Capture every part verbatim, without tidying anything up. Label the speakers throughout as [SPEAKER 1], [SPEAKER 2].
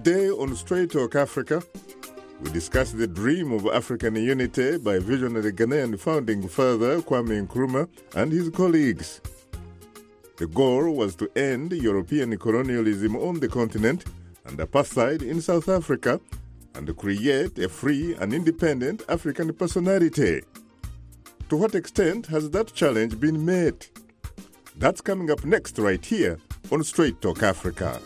[SPEAKER 1] Today on Straight Talk Africa, we discuss the dream of African unity by visionary Ghanaian founding father Kwame Nkrumah and his colleagues. The goal was to end European colonialism on the continent and apartheid in South Africa and create a free and independent African personality. To what extent has that challenge been met? That's coming up next right here on Straight Talk Africa.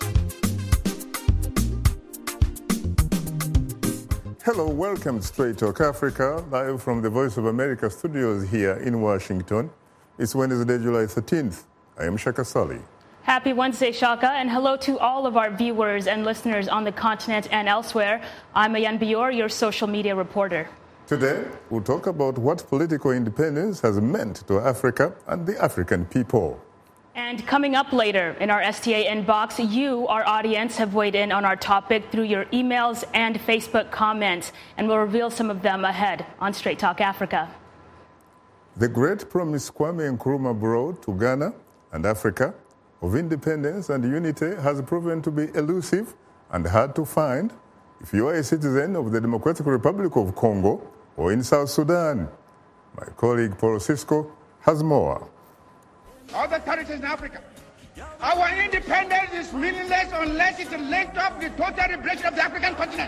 [SPEAKER 1] Hello, welcome to Straight Talk Africa, live from the Voice of America studios here in Washington. It's Wednesday, July thirteenth. I am Shaka Sali.
[SPEAKER 2] Happy Wednesday, Shaka, and hello to all of our viewers and listeners on the continent and elsewhere. I'm Ayan Bior, your social media reporter.
[SPEAKER 1] Today, we'll talk about what political independence has meant to Africa and the African people.
[SPEAKER 2] And coming up later in our S T A inbox, you, our audience, have weighed in on our topic through your emails and Facebook comments, and we'll reveal some of them ahead on Straight Talk Africa.
[SPEAKER 1] The great promise Kwame Nkrumah brought to Ghana and Africa of independence and unity has proven to be elusive and hard to find if you are a citizen of the Democratic Republic of Congo or in South Sudan. My colleague Paul Cisco has more.
[SPEAKER 3] Other territories in Africa. Our independence is meaningless unless it linked up the total liberation of the African continent.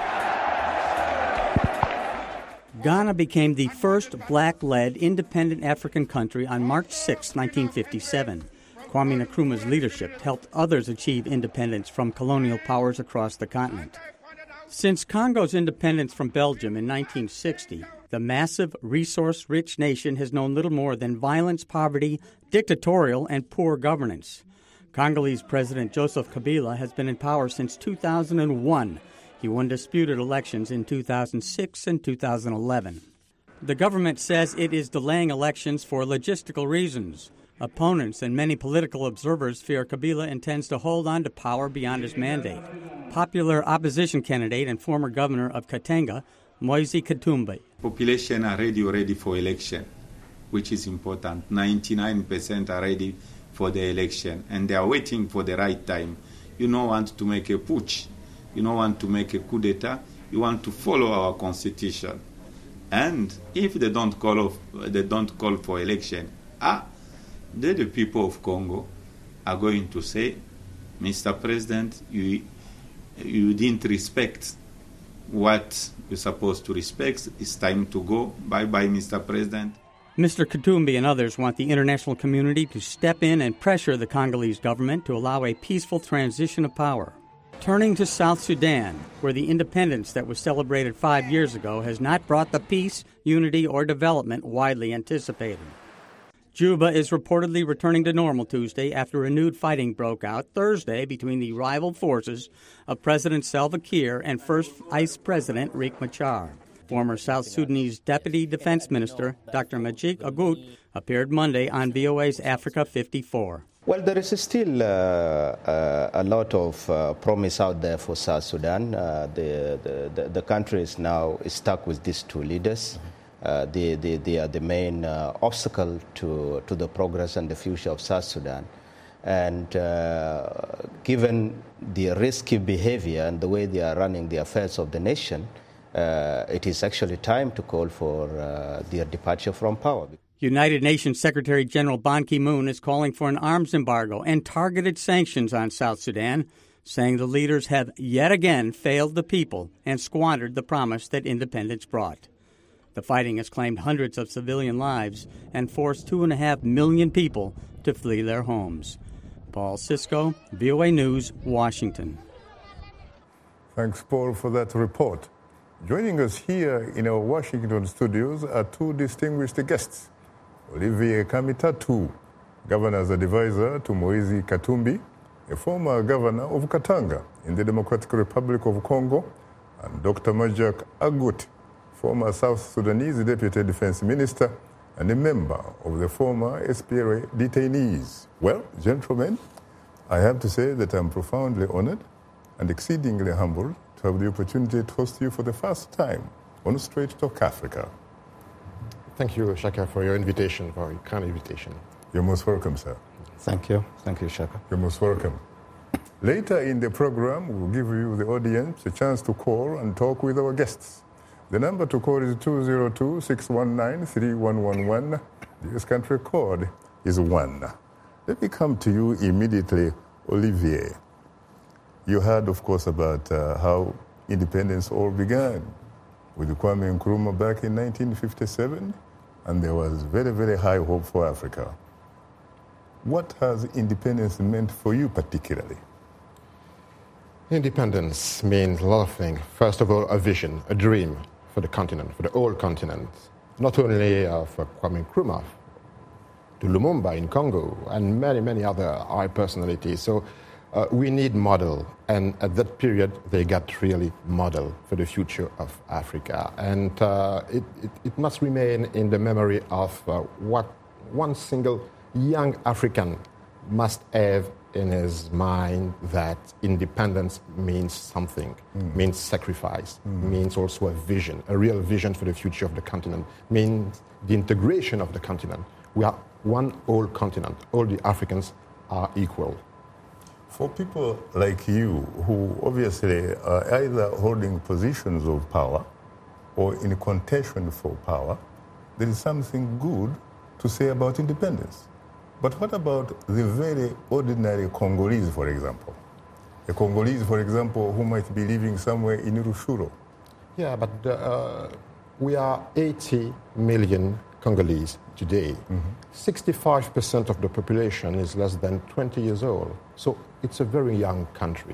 [SPEAKER 4] Ghana became the first black-led independent African country on March sixth, nineteen fifty-seven. Kwame Nkrumah's leadership helped others achieve independence from colonial powers across the continent. Since Congo's independence from Belgium in nineteen sixty, the massive, resource-rich nation has known little more than violence, poverty, dictatorial, and poor governance. Congolese President Joseph Kabila has been in power since two thousand one. He won disputed elections in two thousand six and two thousand eleven. The government says it is delaying elections for logistical reasons. Opponents and many political observers fear Kabila intends to hold on to power beyond his mandate. Popular opposition candidate and former governor of Katanga, Moise Katumbi.
[SPEAKER 5] Population are ready already for election, which is important. ninety-nine percent are ready for the election, and they are waiting for the right time. You don't want to make a putsch. You don't want to make a coup d'etat. You want to follow our constitution. And if they don't call off, they don't call for election, ah, then the people of Congo are going to say, Mister President, you you didn't respect what you're supposed to respect. It's time to go. Bye-bye, Mister President.
[SPEAKER 4] Mister Katumbi and others want the international community to step in and pressure the Congolese government to allow a peaceful transition of power. Turning to South Sudan, where the independence that was celebrated five years ago has not brought the peace, unity, or development widely anticipated. Juba is reportedly returning to normal Tuesday after renewed fighting broke out Thursday between the rival forces of President Salva Kiir and First Vice President Riek Machar. Former South Sudanese Deputy Defense Minister Doctor Majid Agut appeared Monday on V O A's Africa fifty-four.
[SPEAKER 6] Well, there is still uh, uh, a lot of uh, promise out there for South Sudan. Uh, the, the, the country is now stuck with these two leaders. Uh, they, they, they are the main uh, obstacle to, to the progress and the future of South Sudan. And uh, given the risky behavior and the way they are running the affairs of the nation, uh, it is actually time to call for uh, their departure from power.
[SPEAKER 4] United Nations Secretary General Ban Ki-moon is calling for an arms embargo and targeted sanctions on South Sudan, saying the leaders have yet again failed the people and squandered the promise that independence brought. The fighting has claimed hundreds of civilian lives and forced two and a half million people to flee their homes. Paul Cisco, V O A News, Washington.
[SPEAKER 1] Thanks, Paul, for that report. Joining us here in our Washington studios are two distinguished guests. Olivier Kamitatu, Governor's advisor to Moise Katumbi, a former governor of Katanga in the Democratic Republic of Congo, and Doctor Majid Agut, former South Sudanese Deputy Defense Minister and a member of the former S P L A detainees. Well, gentlemen, I have to say that I'm profoundly honored and exceedingly humbled to have the opportunity to host you for the first time on Straight Talk Africa.
[SPEAKER 7] Thank you, Shaka, for your invitation, for your kind invitation.
[SPEAKER 1] You're most welcome, sir.
[SPEAKER 6] Thank you. Thank you, Shaka.
[SPEAKER 1] You're most welcome. Later in the program, we'll give you, the audience, a chance to call and talk with our guests. The number to call is two zero two, six one nine, three one one one. The U S country code is one. Let me come to you immediately, Olivier. You heard, of course, about uh, how independence all began with Kwame Nkrumah back in nineteen fifty-seven, and there was very, very high hope for Africa. What has independence meant for you particularly?
[SPEAKER 7] Independence means a lot of things. First of all, a vision, a dream for the continent, for the whole continent. Not only uh, for Kwame Nkrumah, to Lumumba in Congo, and many, many other high personalities. So uh, we need model, and at that period, they got really model for the future of Africa. And uh, it, it, it must remain in the memory of uh, what one single young African must have in his mind, that independence means something, mm. means sacrifice, mm. means also a vision, a real vision for the future of the continent, means the integration of the continent. We are one whole continent. All the Africans are equal.
[SPEAKER 1] For people like you, who obviously are either holding positions of power or in contention for power, there is something good to say about independence. But what about the very ordinary Congolese, for example? A Congolese, for example, who might be living somewhere in Rushuru.
[SPEAKER 7] Yeah, but uh, we are eighty million Congolese today. Mm-hmm. sixty-five percent of the population is less than twenty years old. So it's a very young country.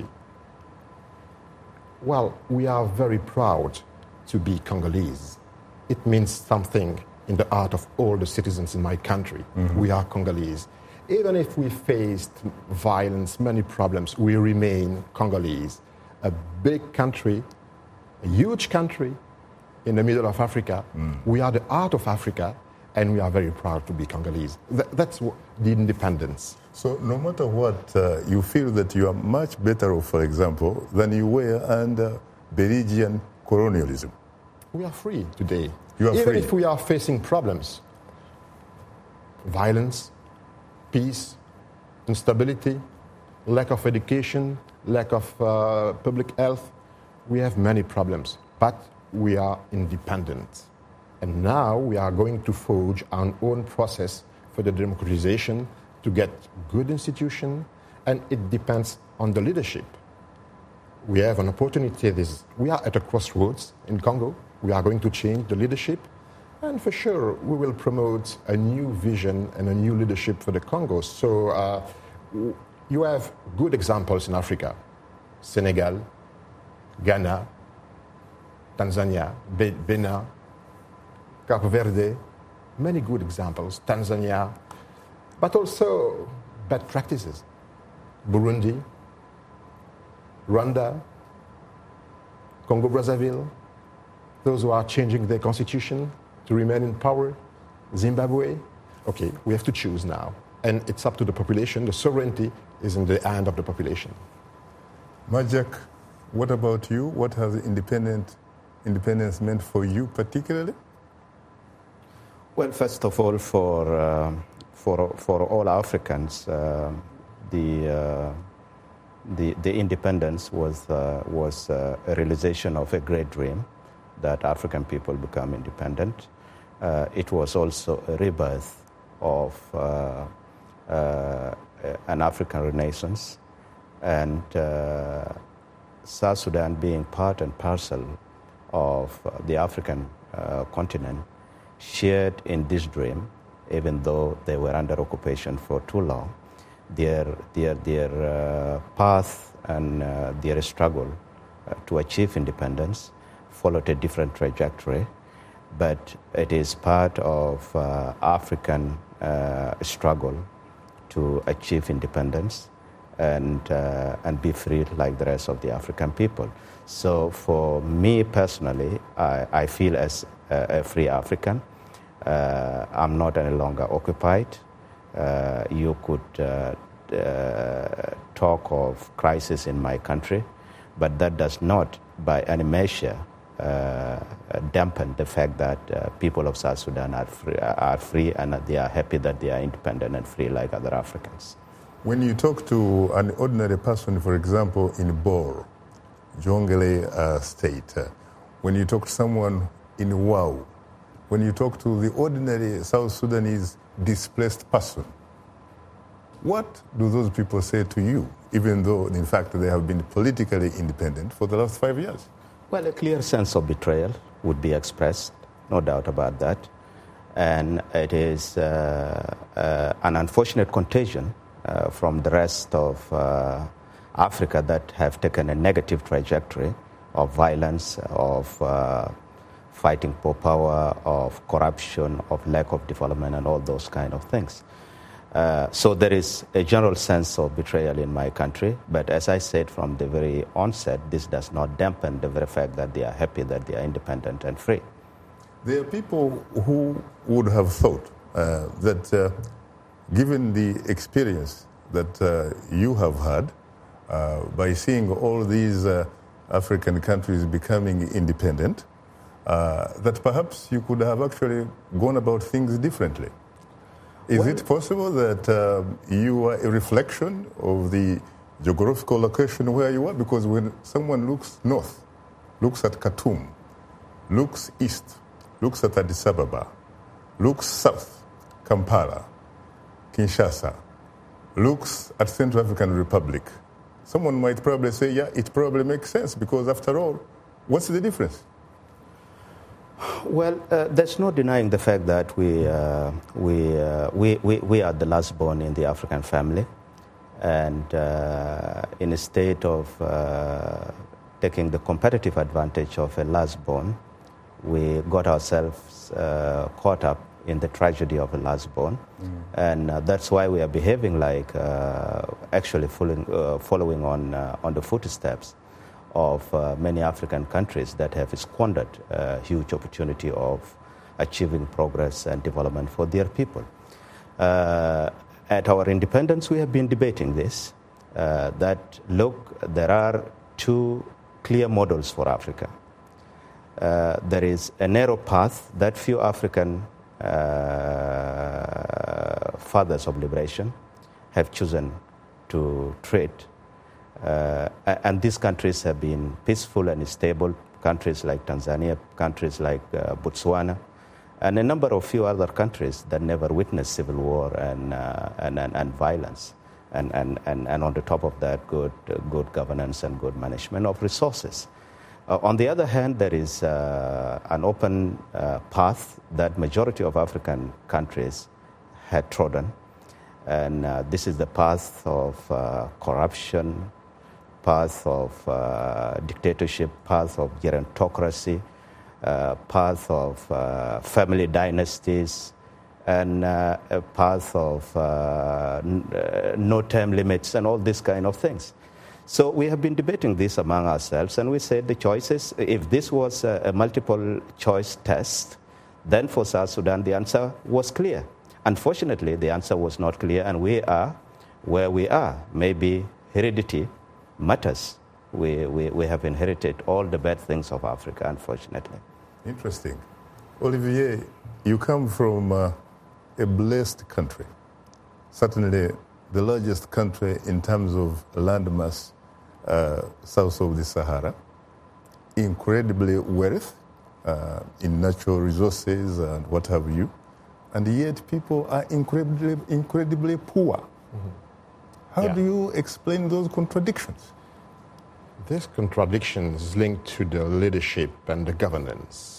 [SPEAKER 7] Well, we are very proud to be Congolese. It means something in the heart of all the citizens in my country. Mm-hmm. We are Congolese. Even if we faced violence, many problems, we remain Congolese. A big country, a huge country in the middle of Africa. Mm. We are the heart of Africa, and we are very proud to be Congolese. Th- that's w- the independence.
[SPEAKER 1] So no matter what, uh, you feel that you are much better off, for example, than you were under Belgian colonialism.
[SPEAKER 7] We are free today.
[SPEAKER 1] You are
[SPEAKER 7] Even
[SPEAKER 1] free.
[SPEAKER 7] if we are facing problems, violence, peace, instability, lack of education, lack of uh, public health, we have many problems, but we are independent. And now we are going to forge our own process for the democratization to get good institutions, and it depends on the leadership. We have an opportunity. This, we are at a crossroads in Congo. We are going to change the leadership, and for sure we will promote a new vision and a new leadership for the Congo. So uh, you have good examples in Africa: Senegal, Ghana, Tanzania, Be- Benin, Cape Verde, many good examples, Tanzania, but also bad practices. Burundi, Rwanda, Congo-Brazzaville, those who are changing their constitution to remain in power, Zimbabwe. Okay, we have to choose now. And it's up to the population. The sovereignty is in the hand of the population.
[SPEAKER 1] Majak, what about you? What has independent, independence meant for you particularly?
[SPEAKER 6] Well, first of all, for, uh, for, for all Africans, uh, the, uh, the, the independence was, uh, was uh, a realization of a great dream, that African people become independent. Uh, it was also a rebirth of uh, uh, an African renaissance, and uh, South Sudan being part and parcel of the African uh, continent shared in this dream, even though they were under occupation for too long. Their, their, their uh, path and uh, their struggle uh, to achieve independence followed a different trajectory, but it is part of uh, African uh, struggle to achieve independence and uh, and be free like the rest of the African people. So for me personally, I, I feel as a, a free African. Uh, I'm not any longer occupied. Uh, you could uh, uh, talk of crisis in my country, but that does not, by any measure, Uh, dampen the fact that uh, people of South Sudan are free, are free and they are happy that they are independent and free like other Africans.
[SPEAKER 1] When you talk to an ordinary person, for example, in Bor, Jonglei uh, state, uh, when you talk to someone in Wau, when you talk to the ordinary South Sudanese displaced person, what do those people say to you, even though, in fact, they have been politically independent for the last five years?
[SPEAKER 6] Well, a clear sense of betrayal would be expressed, no doubt about that. And it is uh, uh, an unfortunate contagion uh, from the rest of uh, Africa that have taken a negative trajectory of violence, of uh, fighting for power, of corruption, of lack of development, and all those kind of things. Uh, so there is a general sense of betrayal in my country, but as I said from the very onset, this does not dampen the very fact that they are happy that they are independent and free.
[SPEAKER 1] There are people who would have thought uh, that uh, given the experience that uh, you have had uh, by seeing all these uh, African countries becoming independent, uh, that perhaps you could have actually gone about things differently. Is well, it possible that uh, you are a reflection of the geographical location where you are? Because when someone looks north, looks at Khartoum, looks east, looks at Addis Ababa, looks south, Kampala, Kinshasa, looks at Central African Republic, someone might probably say, yeah, it probably makes sense because after all, what's the difference?
[SPEAKER 6] Well, uh, there's no denying the fact that we, uh, we, uh, we, we, we are the last born in the African family, and uh, in a state of uh, taking the competitive advantage of a last born, we got ourselves uh, caught up in the tragedy of a last born, mm. and uh, that's why we are behaving like uh, actually following, uh, following on, uh, on the footsteps of uh, many African countries that have squandered a huge opportunity of achieving progress and development for their people. Uh, at our independence, we have been debating this, uh, that, look, there are two clear models for Africa. Uh, there is a narrow path that few African uh, fathers of liberation have chosen to tread. Uh, and these countries have been peaceful and stable, countries like Tanzania, countries like uh, Botswana, and a number of few other countries that never witnessed civil war and, uh, and, and, and violence. And, and, and, and on the top of that, good, uh, good governance and good management of resources. Uh, on the other hand, there is uh, an open uh, path that majority of African countries had trodden. And uh, this is the path of uh, corruption, path of uh, dictatorship, path of gerontocracy, uh, path of uh, family dynasties, and uh, a path of uh, n- uh, no term limits and all these kind of things. So we have been debating this among ourselves, and we said the choices, if this was a, a multiple choice test, then for South Sudan the answer was clear. Unfortunately, the answer was not clear, and we are where we are. Maybe heredity matters. We, we, we have inherited all the bad things of Africa, unfortunately.
[SPEAKER 1] Interesting. Olivier, you come from uh, a blessed country, certainly the largest country in terms of landmass uh, south of the Sahara, incredibly wealthy uh, in natural resources and what have you, and yet people are incredibly, incredibly poor. Mm-hmm. How yeah. do you explain those contradictions?
[SPEAKER 7] This contradiction is linked to the leadership and the governance.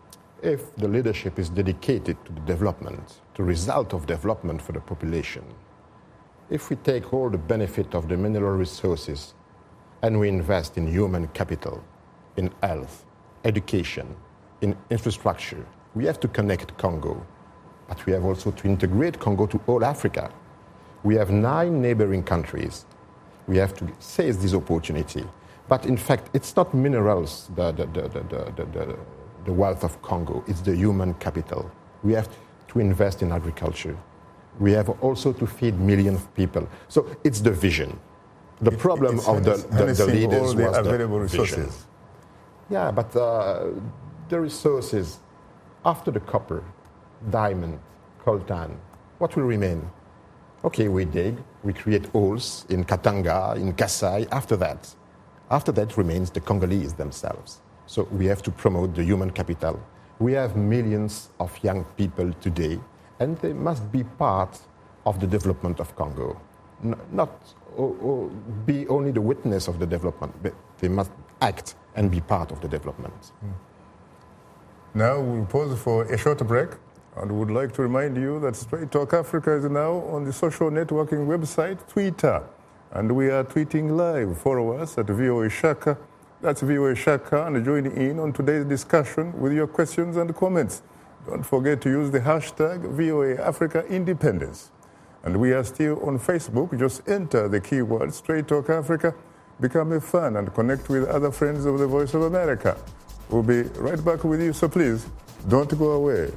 [SPEAKER 7] If the leadership is dedicated to the development, the result of development for the population, if we take all the benefit of the mineral resources and we invest in human capital, in health, education, in infrastructure, we have to connect Congo, but we have also to integrate Congo to all Africa. We have nine neighboring countries. We have to seize this opportunity. But in fact, it's not minerals, the, the, the, the, the, the, the wealth of Congo. It's the human capital. We have to invest in agriculture. We have also to feed millions of people. So it's the vision. The it, problem of the, the, the leaders the was available the resources. Vision. Yeah, but uh, the resources, after the copper, diamond, coltan, what will remain? Okay, we dig, we create holes in Katanga, in Kasai. After that, after that remains the Congolese themselves. So we have to promote the human capital. We have millions of young people today, and they must be part of the development of Congo. N- not or, or be only the witness of the development, but they must act and be part of the development.
[SPEAKER 1] Mm. Now we'll pause for a short break, and would like to remind you that Straight Talk Africa is now on the social networking website Twitter, and we are tweeting live. Follow us at V O A Shaka. That's V O A Shaka, and join in on today's discussion with your questions and comments. Don't forget to use the hashtag V O A Africa Independence. And we are still on Facebook. Just enter the keyword Straight Talk Africa, become a fan, and connect with other friends of the Voice of America. We'll be right back with you, so please don't go away.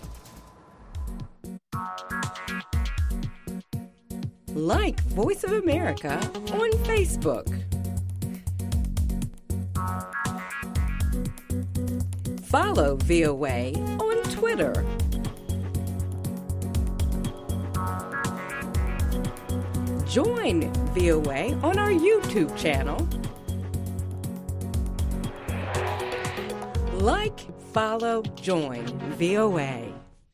[SPEAKER 8] Like Voice of America on Facebook. Follow V O A on Twitter. Join V O A on our YouTube channel. Like, follow, join V O A.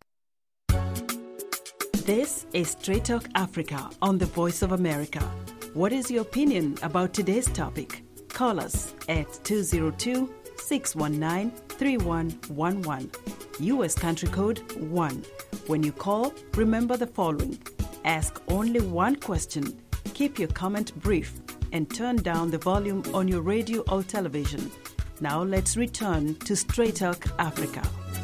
[SPEAKER 9] This is Straight Talk Africa on the Voice of America. What is your opinion about today's topic? Call us at two zero two, six one nine, three one one one. U S country code one. When you call, remember the following. Ask only one question, keep your comment brief, and turn down the volume on your radio or television. Now let's return to Straight Talk Africa.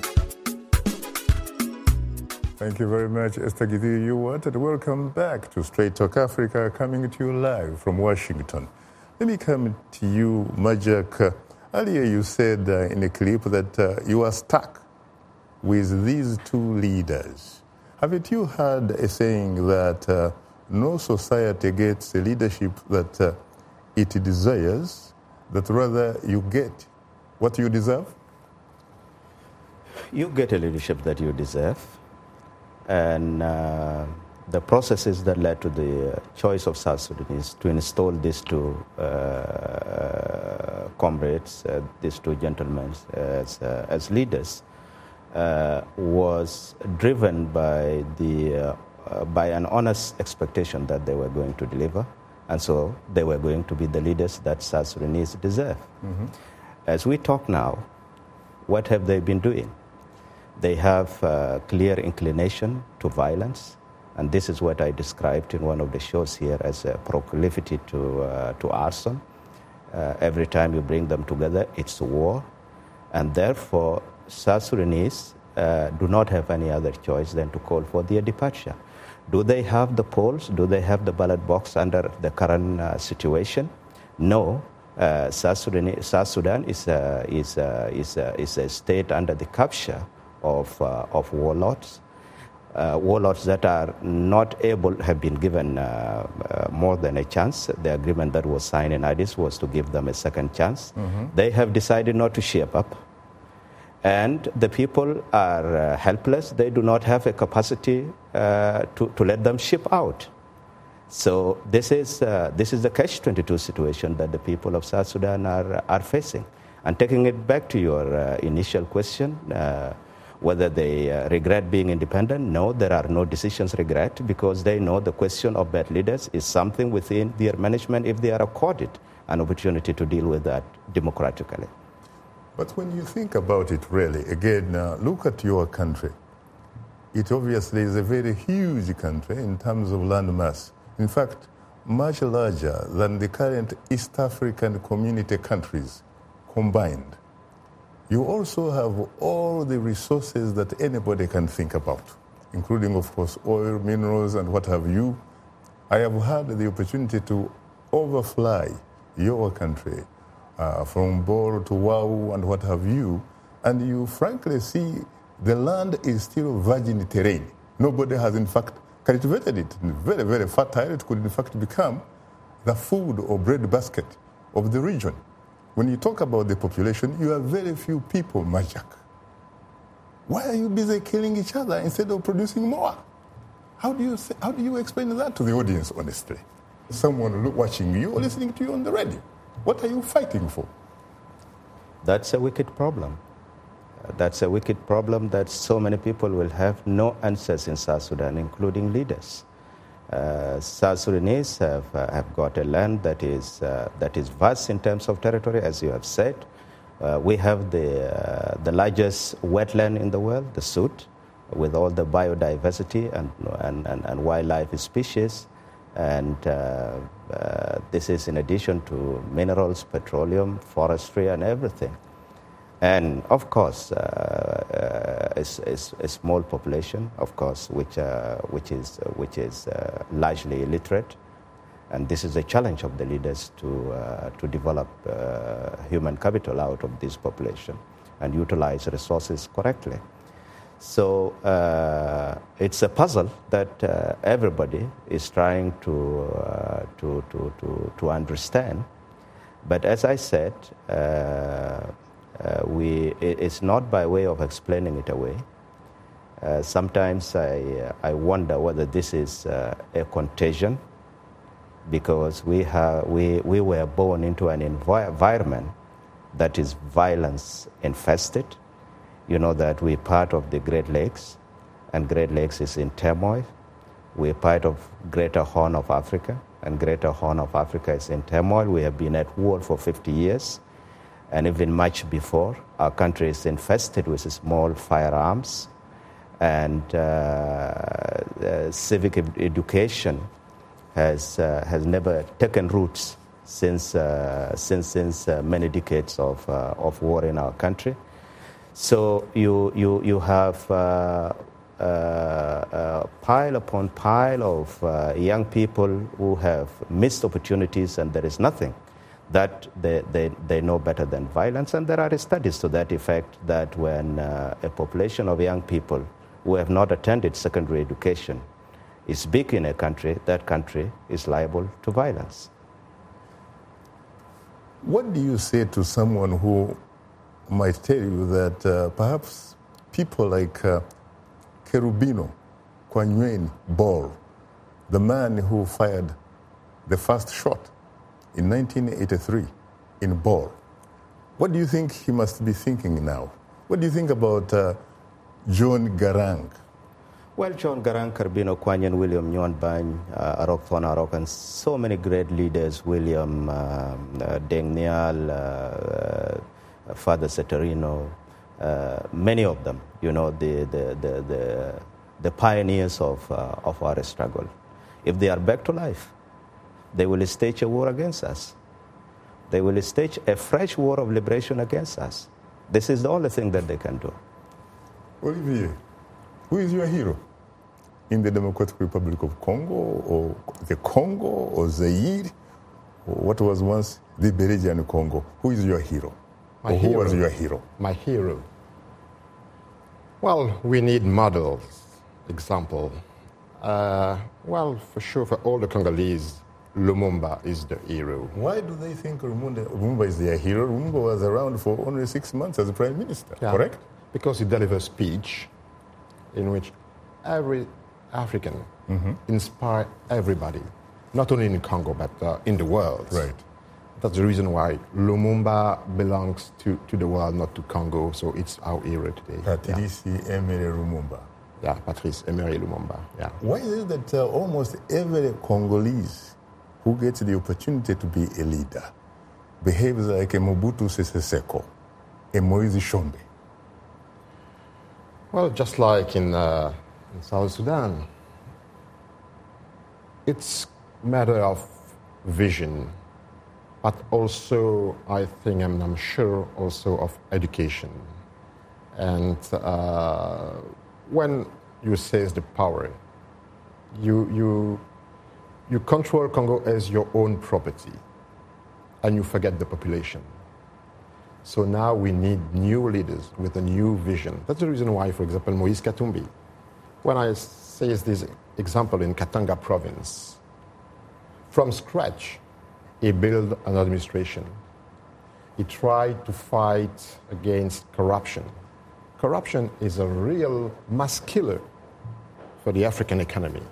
[SPEAKER 1] Thank you very much, Esther Githui-Ewart, and welcome back to Straight Talk Africa, coming to you live from Washington. Let me come to you, Majak. Earlier you said uh, in a clip that uh, you are stuck with these two leaders. Haven't you heard a saying that uh, no society gets the leadership that uh, it desires, that rather you get what you deserve?
[SPEAKER 6] You get a leadership that you deserve. And uh, the processes that led to the choice of South Sudanese to install these two uh, comrades, uh, these two gentlemen as, uh, as leaders, uh, was driven by, the, uh, uh, by an honest expectation that they were going to deliver. And so they were going to be the leaders that South Sudanese deserve. Mm-hmm. As we talk now, what have they been doing? They have a clear inclination to violence, and this is what I described in one of the shows here as a proclivity to, uh, to arson. Uh, every time you bring them together, it's war, and therefore South Sudanese uh, do not have any other choice than to call for their departure. Do they have the polls? Do they have the ballot box under the current uh, situation? No. Uh, South Sudan, South Sudan is, a, is, a, is, a, is a state under the capture of, uh, of warlords. Uh, warlords that are not able, have been given uh, uh, more than a chance. The agreement that was signed in Addis was to give them a second chance. Mm-hmm. They have decided not to shape up. And the people are uh, helpless. They do not have a capacity uh, to, to let them ship out. So this is, uh, this is the catch twenty-two situation that the people of South Sudan are, are facing. And taking it back to your uh, initial question, uh, whether they uh, regret being independent, no, there are no decisions regret, because they know the question of bad leaders is something within their management if they are accorded an opportunity to deal with that democratically.
[SPEAKER 1] But when you think about it really, again, uh, look at your country. It obviously is a very huge country in terms of land mass. In fact, much larger than the current East African community countries combined. You also have all the resources that anybody can think about, including, of course, oil, minerals, and what have you. I have had the opportunity to overfly your country uh, from Bor to Wau and what have you, and you frankly see the land is still virgin terrain. Nobody has, in fact, cultivated it. Very, very fertile. It could, in fact, become the food or bread basket of the region. When you talk about the population, you have very few people, Majak. Why are you busy killing each other instead of producing more? How do you say, how do you explain that to the audience, honestly? Someone look, watching you or listening to you on the radio. What are you fighting for?
[SPEAKER 6] That's a wicked problem. That's a wicked problem that so many people will have no answers in South Sudan, including leaders. Uh, South Sudanese have, uh, have got a land that is, uh, that is vast in terms of territory, as you have said. Uh, we have the, uh, the largest wetland in the world, the Sud, with all the biodiversity and, and, and, and wildlife species. And uh, uh, this is in addition to minerals, petroleum, forestry, and everything. And of course, uh, uh, it's, it's a small population, of course, which, uh, which is, uh, which is uh, largely illiterate. And this is a challenge of the leaders to, uh, to develop uh, human capital out of this population and utilize resources correctly. So uh, it's a puzzle that uh, everybody is trying to, uh, to, to, to, to understand. But as I said, uh, uh, we, it's not by way of explaining it away. Uh, sometimes I, I wonder whether this is uh, a contagion, because we, have, we, we were born into an envi- environment that is violence infested. You know that we're part of the Great Lakes, and Great Lakes is in turmoil. We're part of Greater Horn of Africa, and Greater Horn of Africa is in turmoil. We have been at war for fifty years, and even much before. Our country is infested with small firearms, and uh, uh, civic ed- education has uh, has never taken roots since uh, since since uh, many decades of uh, of war in our country. So you you you have uh, uh, uh, pile upon pile of uh, young people who have missed opportunities, and there is nothing that they, they, they know better than violence. And there are studies to that effect that when uh, a population of young people who have not attended secondary education is big in a country, that country is liable to violence.
[SPEAKER 1] What do you say to someone who might tell you that uh, perhaps people like uh, Cherubino Kwanyweni Ball, the man who fired the first shot in nineteen eighty-three in Ball, what do you think he must be thinking now? What do you think about uh, John Garang?
[SPEAKER 6] Well, John Garang, Cherubino Kwanyweni, William Nyon Bany, uh, Arok Thon Arok, and so many great leaders, William uh, uh, Deng Nial, uh, uh, Father Seterino, uh, many of them, you know, the, the, the, the, the pioneers of, uh, of our struggle. If they are back to life, they will stage a war against us. They will stage a fresh war of liberation against us. This is the only thing that they can do.
[SPEAKER 1] Olivier, who is your hero in the Democratic Republic of Congo, or the Congo, or Zaire, or what was once the Belgian Congo? Who is your hero?
[SPEAKER 7] My
[SPEAKER 1] or who
[SPEAKER 7] hero.
[SPEAKER 1] was your hero?
[SPEAKER 7] My hero. Well, we need models, example. Uh, well, for sure, for all the Congolese, Lumumba is the hero.
[SPEAKER 1] Why do they think Lumumba, Lumumba is their hero? Lumumba was around for only six months as Prime Minister,
[SPEAKER 7] Yeah.
[SPEAKER 1] correct?
[SPEAKER 7] Because he delivered a speech in which every African
[SPEAKER 1] Mm-hmm.
[SPEAKER 7] inspired everybody, not only in Congo, but uh, in the world.
[SPEAKER 1] Right.
[SPEAKER 7] That's the reason why Lumumba belongs to, to the world, not to Congo, so it's our hero today.
[SPEAKER 1] Patrice Emery Lumumba.
[SPEAKER 7] Yeah, Patrice Emery Lumumba, yeah.
[SPEAKER 1] Why is it that uh, almost every Congolese who gets the opportunity to be a leader behaves like a Mobutu Sese Seko, a Moise Tshombe?
[SPEAKER 7] Well, just like in, uh, in South Sudan, it's a matter of vision, but also, I think, and I'm sure, also of education. And uh, when you seize the power, you, you, you control Congo as your own property, and you forget the population. So now we need new leaders with a new vision. That's the reason why, for example, Moise Katumbi, when I say this example in Katanga province, from scratch, he built an administration. He tried to fight against corruption. Corruption is a real mass killer for the African economy.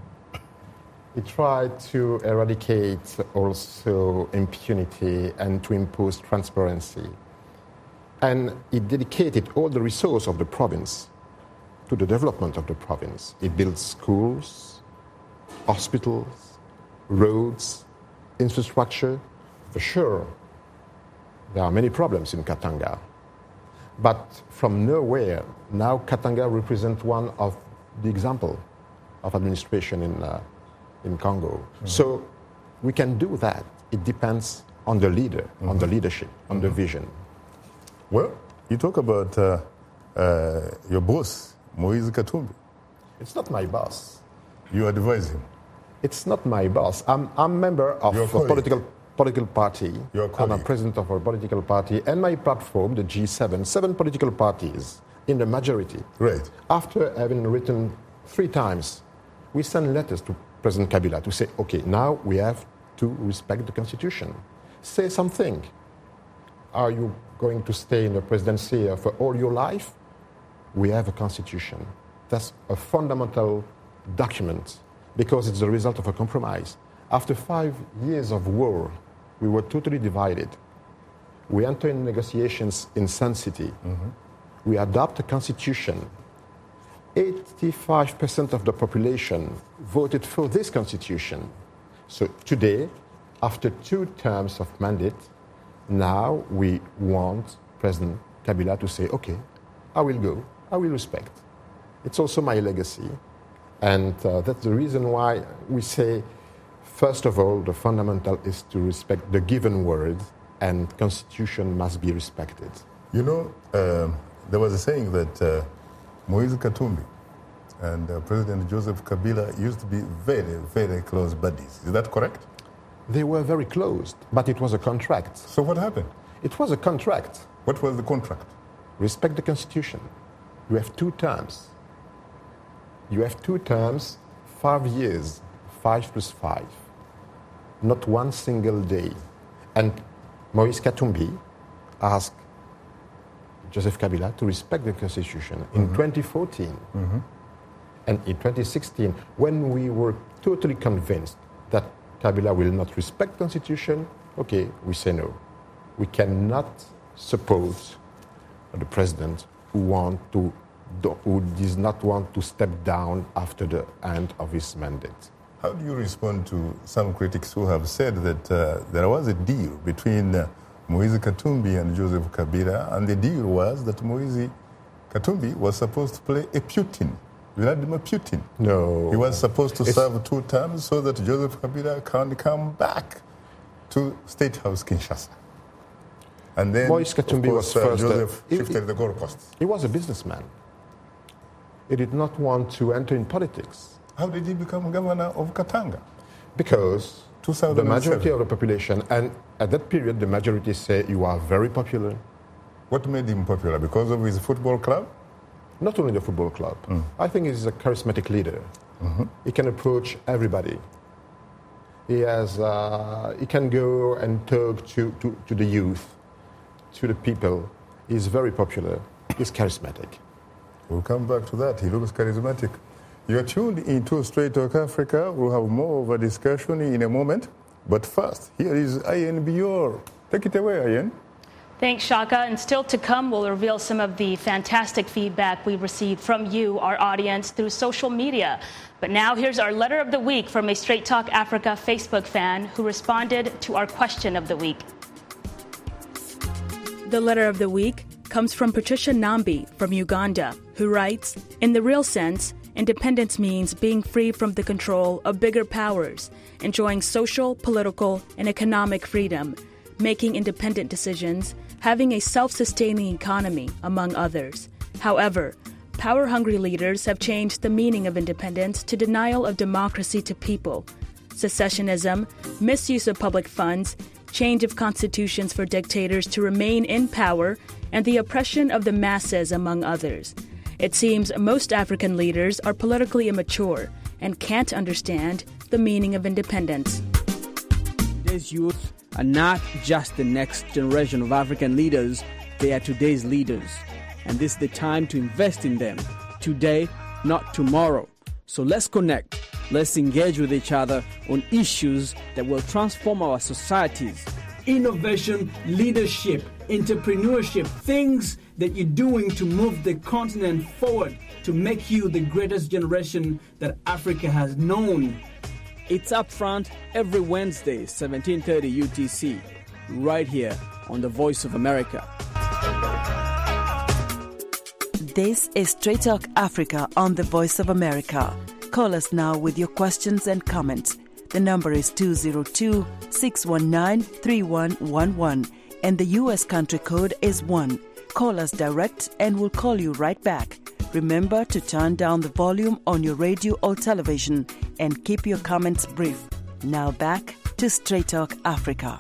[SPEAKER 7] He tried to eradicate also impunity and to impose transparency. And he dedicated all the resources of the province to the development of the province. He built schools, hospitals, roads, infrastructure. For sure, there are many problems in Katanga. But from nowhere, now Katanga represents one of the example of administration in, uh, in Congo. Mm-hmm. So we can do that. It depends on the leader, mm-hmm. on the leadership, on mm-hmm. the vision.
[SPEAKER 1] Well, you talk about uh, uh, your boss, Moise Katumbi.
[SPEAKER 7] It's not my boss.
[SPEAKER 1] You advise him?
[SPEAKER 7] It's not my boss. I'm a member of a political political party. I'm a president of a political party, and my platform, the G seven, seven political parties in the majority.
[SPEAKER 1] Right.
[SPEAKER 7] After having written three times, we send letters to President Kabila to say, okay, now we have to respect the Constitution. Say something. Are you going to stay in the presidency for all your life? We have a Constitution. That's a fundamental document because it's the result of a compromise. After five years of war, we were totally divided. We enter in negotiations in Sun City. Mm-hmm. We adopt a constitution. eighty-five percent of the population voted for this constitution. So today, after two terms of mandate, now we want President Kabila to say, okay, I will go, I will respect. It's also my legacy. And uh, that's the reason why we say, first of all, the fundamental is to respect the given word, and constitution must be respected.
[SPEAKER 1] You know, uh, there was a saying that uh, Moise Katumbi and uh, President Joseph Kabila used to be very, very close buddies. Is that correct?
[SPEAKER 7] They were very close, but it was a contract.
[SPEAKER 1] So what happened?
[SPEAKER 7] It was a contract.
[SPEAKER 1] What was the contract?
[SPEAKER 7] Respect the constitution. You have two terms. You have two terms, five years, five plus five. Not one single day. And Moise Katumbi asked Joseph Kabila to respect the constitution in mm-hmm. twenty fourteen. Mm-hmm. And in twenty sixteen, when we were totally convinced that Kabila will not respect the constitution, okay, we say no. We cannot support the president who want to who does not want to step down after the end of his mandate.
[SPEAKER 1] How do you respond to some critics who have said that uh, there was a deal between uh, Moise Katumbi and Joseph Kabila, and the deal was that Moise Katumbi was supposed to play a Putin, Vladimir Putin.
[SPEAKER 7] No.
[SPEAKER 1] He was supposed to it's... serve two terms so that Joseph Kabila can come back to State House Kinshasa. And then,
[SPEAKER 7] Moise Katumbi
[SPEAKER 1] course,
[SPEAKER 7] was first.
[SPEAKER 1] Uh, Joseph
[SPEAKER 7] uh,
[SPEAKER 1] shifted
[SPEAKER 7] he,
[SPEAKER 1] the goalposts.
[SPEAKER 7] He was a businessman. He did not want to enter in politics.
[SPEAKER 1] How did he become governor of Katanga?
[SPEAKER 7] Because the majority of the population, and at that period, the majority say you are very popular.
[SPEAKER 1] What made him popular? Because of his football club?
[SPEAKER 7] Not only the football club. Mm. I think he's a charismatic leader. Mm-hmm. He can approach everybody. He has. Uh, he can go and talk to, to, to the youth, to the people. He's very popular. He's charismatic.
[SPEAKER 1] We'll come back to that. He looks charismatic. You're tuned into Straight Talk Africa. We'll have more of a discussion in a moment. But first, here is Ayen Bior. Take it away, Ayen.
[SPEAKER 2] Thanks, Shaka. And still to come, we'll reveal some of the fantastic feedback we received from you, our audience, through social media. But now here's our letter of the week from a Straight Talk Africa Facebook fan who responded to our question of the week.
[SPEAKER 10] The letter of the week comes from Patricia Nambi from Uganda, who writes, in the real sense, independence means being free from the control of bigger powers, enjoying social, political, and economic freedom, making independent decisions, having a self-sustaining economy, among others. However, power-hungry leaders have changed the meaning of independence to denial of democracy to people, secessionism, misuse of public funds, change of constitutions for dictators to remain in power, and the oppression of the masses, among others. It seems most African leaders are politically immature and can't understand the meaning of independence.
[SPEAKER 11] Today's youth are not just the next generation of African leaders, they are today's leaders. And this is the time to invest in them. Today, not tomorrow. So let's connect. Let's engage with each other on issues that will transform our societies. Innovation, leadership, entrepreneurship, things that you're doing to move the continent forward, to make you the greatest generation that Africa has known. It's Upfront every Wednesday, seventeen thirty U T C, right here on The Voice of America.
[SPEAKER 9] This is Straight Talk Africa on The Voice of America. Call us now with your questions and comments. The number is two zero two, six one nine, three one one one and the U S country code is one. Call us direct and we'll call you right back. Remember to turn down the volume on your radio or television and keep your comments brief. Now back to Straight Talk Africa.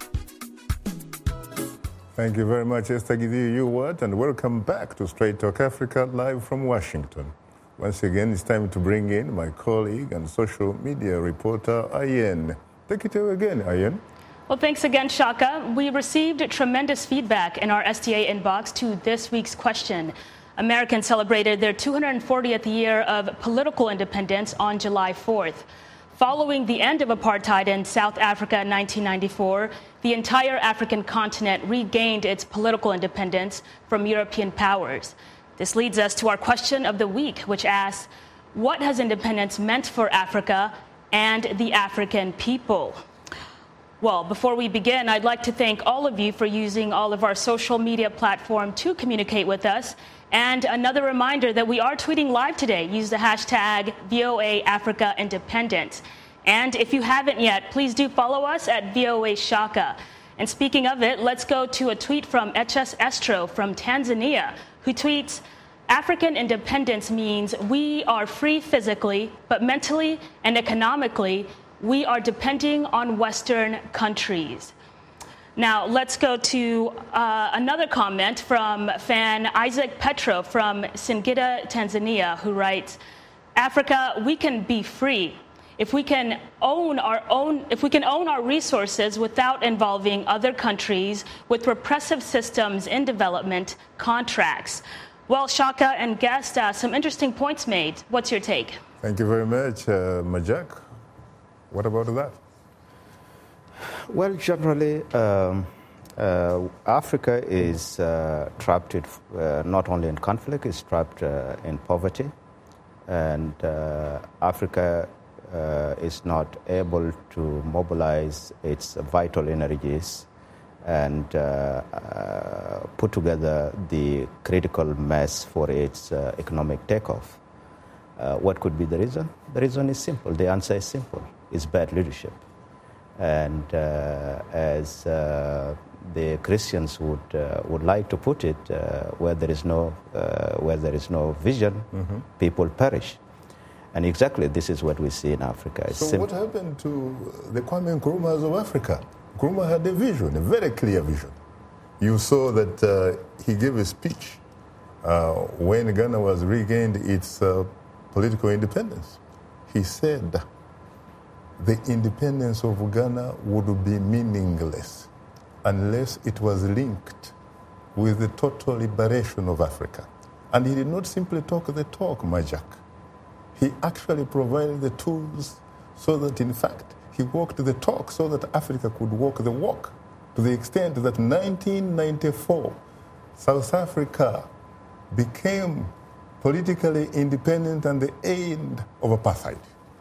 [SPEAKER 1] Thank you very much, Esther Gidhi Ewart, and welcome back to Straight Talk Africa, live from Washington. Once again, it's time to bring in my colleague and social media reporter, Ayen. Take it away again, Ayen.
[SPEAKER 2] Well, thanks again, Shaka. We received tremendous feedback in our S T A inbox to this week's question. Americans celebrated their two hundred fortieth year of political independence on July fourth. Following the end of apartheid in South Africa in nineteen ninety-four, the entire African continent regained its political independence from European powers. This leads us to our question of the week, which asks, what has independence meant for Africa and the African people? Well, before we begin, I'd like to thank all of you for using all of our social media platform to communicate with us. And another reminder that we are tweeting live today. Use the hashtag V O A Africa Independent. And if you haven't yet, please do follow us at V O A Shaka. And speaking of it, let's go to a tweet from H S Estro from Tanzania, who tweets, African independence means we are free physically, but mentally and economically, we are depending on Western countries. Now, let's go to uh, another comment from fan Isaac Petro from Singida, Tanzania, who writes, Africa, we can be free if we can own our own, if we can own our resources without involving other countries with repressive systems in development contracts. Well, Shaka and guest, uh, some interesting points made. What's your take?
[SPEAKER 1] Thank you very much, uh, Majak. What about that?
[SPEAKER 6] Well, generally, um, uh, Africa is uh, trapped in, uh, not only in conflict, it's trapped uh, in poverty. And uh, Africa uh, is not able to mobilize its vital energies and uh, uh, put together the critical mass for its uh, economic takeoff. Uh, what could be the reason? The reason is simple. The answer is simple. It's bad leadership. And uh, as uh, the Christians would uh, would like to put it, uh, where there is no uh, where there is no vision, mm-hmm. people perish. And exactly this is what we see in Africa. It's
[SPEAKER 1] so
[SPEAKER 6] sim-
[SPEAKER 1] what happened to the Kwame Nkrumahs of Africa? Nkrumah had a vision, a very clear vision. You saw that uh, he gave a speech uh, when Ghana was regained its uh, political independence. He said the independence of Ghana would be meaningless unless it was linked with the total liberation of Africa. And he did not simply talk the talk, Majak. He actually provided the tools so that, in fact, he walked the talk so that Africa could walk the walk, to the extent that nineteen ninety-four, South Africa became politically independent and the end of apartheid.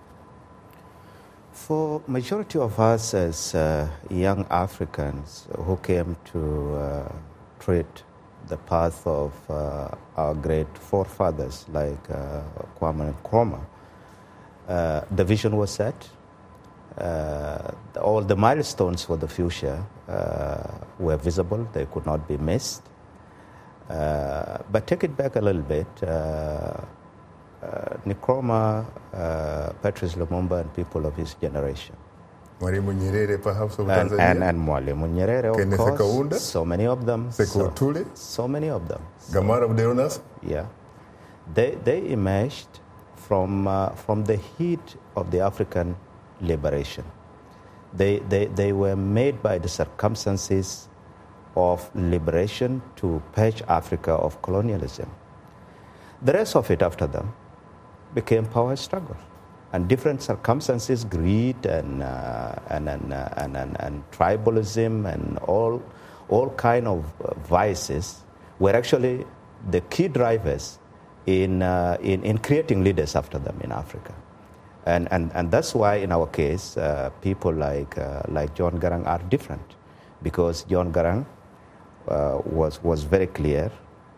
[SPEAKER 6] For majority of us as uh, young Africans who came to uh, tread the path of uh, our great forefathers like uh, Kwame Nkrumah, uh, the vision was set. Uh, all the milestones for the future uh, were visible. They could not be missed. Uh, but take it back a little bit. Uh, Uh, Nkrumah, uh, Patrice Lumumba, and people of his generation.
[SPEAKER 1] Mwalimu Nyerere, perhaps, of
[SPEAKER 6] and,
[SPEAKER 1] Tanzania.
[SPEAKER 6] And, and Mwalimu Nyerere, of
[SPEAKER 1] Kenneth
[SPEAKER 6] course.
[SPEAKER 1] Kaunda.
[SPEAKER 6] So many of them.
[SPEAKER 1] Sekou Toure.
[SPEAKER 6] So, so many of them.
[SPEAKER 1] Gamara of Deonas.
[SPEAKER 6] Yeah. They, they emerged from, uh, from the heat of the African liberation. They, they, they were made by the circumstances of liberation to purge Africa of colonialism. The rest of it after them became power struggle. And different circumstances, greed and uh, and and, uh, and and and tribalism and all all kind of vices were actually the key drivers in uh, in, in creating leaders after them in Africa. And and, and that's why in our case uh, people like uh, like John Garang are different, because John Garang uh, was was very clear.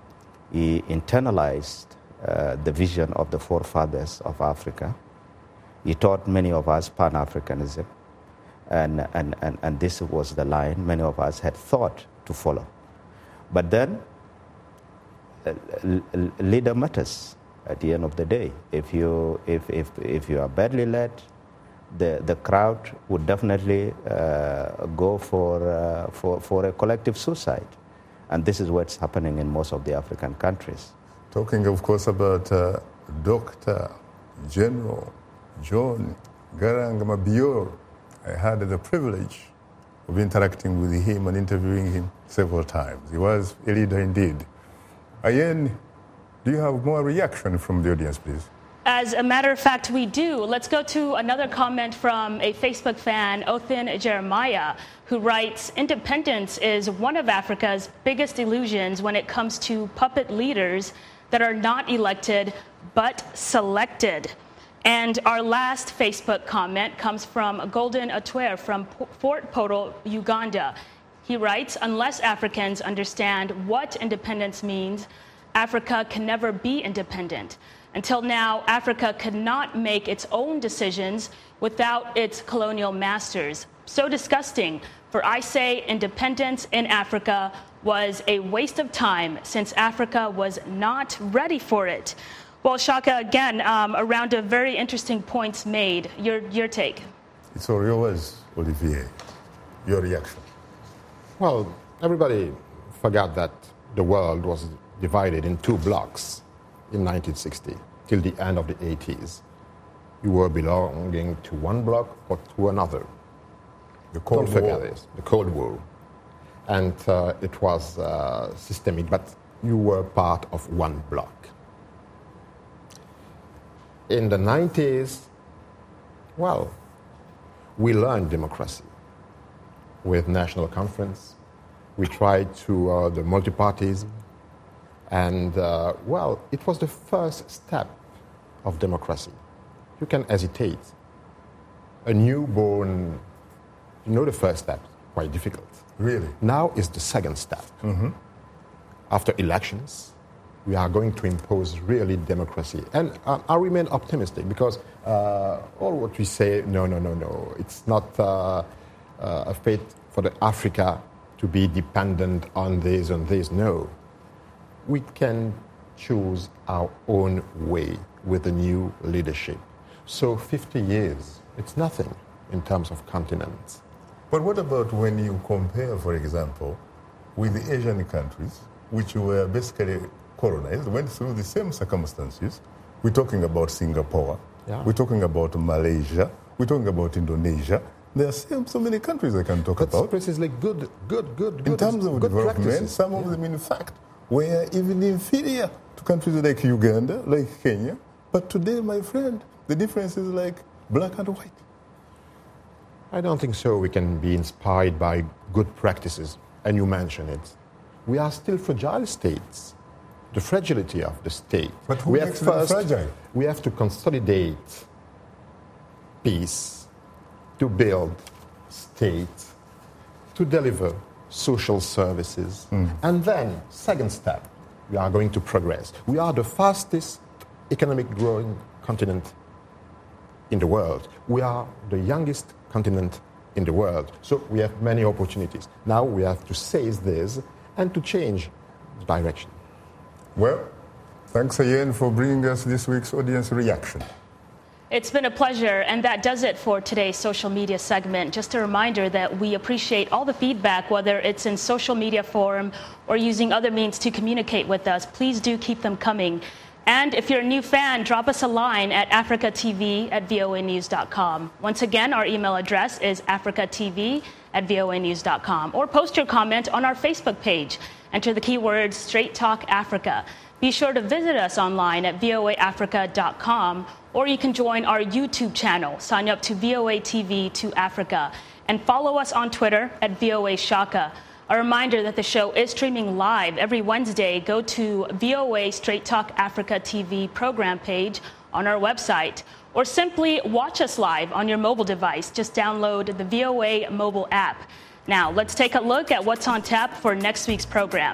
[SPEAKER 6] He internalized uh, the vision of the forefathers of Africa. He taught many of us Pan-Africanism, and, and, and, and this was the line many of us had thought to follow. But then, uh, leader matters at the end of the day. If you, if, if, if you are badly led, the, the crowd would definitely uh, go for, uh, for, for a collective suicide. And this is what's happening in most of the African countries.
[SPEAKER 1] Talking, of course, about uh, Doctor General John Garang Mabior, I had the privilege of interacting with him and interviewing him several times. He was a leader indeed. Ayen, do you have more reaction from the audience, please?
[SPEAKER 2] As a matter of fact, we do. Let's go to another comment from a Facebook fan, Othin Jeremiah, who writes, independence is one of Africa's biggest illusions when it comes to puppet leaders that are not elected but selected. And our last Facebook comment comes from Golden Atwer from Fort Poto, Uganda. He writes, unless Africans understand what independence means, Africa can never be independent. Until now, Africa could not make its own decisions without its colonial masters. So disgusting, for I say independence in Africa was a waste of time since Africa was not ready for it. Well, Shaka, again, um, a round of very interesting points made. Your, your take?
[SPEAKER 1] It's all yours, Olivier. Your reaction?
[SPEAKER 7] Well, everybody forgot that the world was divided in two blocks in nineteen sixty till the end of the eighties. You were belonging to one bloc or to another.
[SPEAKER 1] The Cold
[SPEAKER 7] Don't forget
[SPEAKER 1] War.
[SPEAKER 7] this, the Cold War. And uh, it was uh, systemic, but you were part of one bloc. In the nineties, well, we learned democracy with National Conference. We tried to uh, the multi-partyism. And, uh, well, it was the first step of democracy. You can hesitate. A newborn, you know the first step, quite difficult.
[SPEAKER 1] Really?
[SPEAKER 7] Now is the second step.
[SPEAKER 1] Mm-hmm.
[SPEAKER 7] After elections, we are going to impose really democracy. And uh, I remain optimistic because uh, all what we say, no, no, no, no, it's not uh, uh, a fate for the Africa to be dependent on this and this. No. We can choose our own way with the new leadership. So fifty years, it's nothing in terms of continents.
[SPEAKER 1] But what about when you compare, for example, with the Asian countries, which were basically colonized, went through the same circumstances? We're talking about Singapore,
[SPEAKER 7] yeah.
[SPEAKER 1] We're talking about Malaysia, we're talking about Indonesia. There are so many countries I can talk
[SPEAKER 7] That's
[SPEAKER 1] about.
[SPEAKER 7] precisely good, good, good, good.
[SPEAKER 1] In terms of
[SPEAKER 7] good
[SPEAKER 1] development,
[SPEAKER 7] practices.
[SPEAKER 1] some of
[SPEAKER 7] yeah.
[SPEAKER 1] them, in fact, were even inferior to countries like Uganda, like Kenya. But today, my friend, the difference is like black and white.
[SPEAKER 7] I don't think so. We can be inspired by good practices, and you mentioned it. We are still fragile states. The fragility of the state.
[SPEAKER 1] But who
[SPEAKER 7] we
[SPEAKER 1] makes
[SPEAKER 7] have
[SPEAKER 1] them
[SPEAKER 7] first,
[SPEAKER 1] fragile?
[SPEAKER 7] We have to consolidate peace, to build state, to deliver social services,
[SPEAKER 1] Mm.
[SPEAKER 7] and then, second step, we are going to progress. We are the fastest economic growing continent in the world. We are the youngest continent in the world. So we have many opportunities. Now we have to seize this and to change the direction.
[SPEAKER 1] Well, thanks again for bringing us this week's audience reaction.
[SPEAKER 2] It's been a pleasure, and that does it for today's social media segment. Just a reminder that we appreciate all the feedback, whether it's in social media forum or using other means to communicate with us. Please do keep them coming. And if you're a new fan, drop us a line at africa t v at voa news dot com. Once again, our email address is africa t v at voa news dot com, or post your comment on our Facebook page. Enter the keywords Straight Talk Africa. Be sure to visit us online at v o a africa dot com, or you can join our YouTube channel. Sign up to V O A T V to Africa and follow us on Twitter at V O A Shaka. A reminder that the show is streaming live every Wednesday. Go to V O A Straight Talk Africa T V program page on our website, or simply watch us live on your mobile device. Just download the V O A mobile app. Now, let's take a look at what's on tap for next week's program.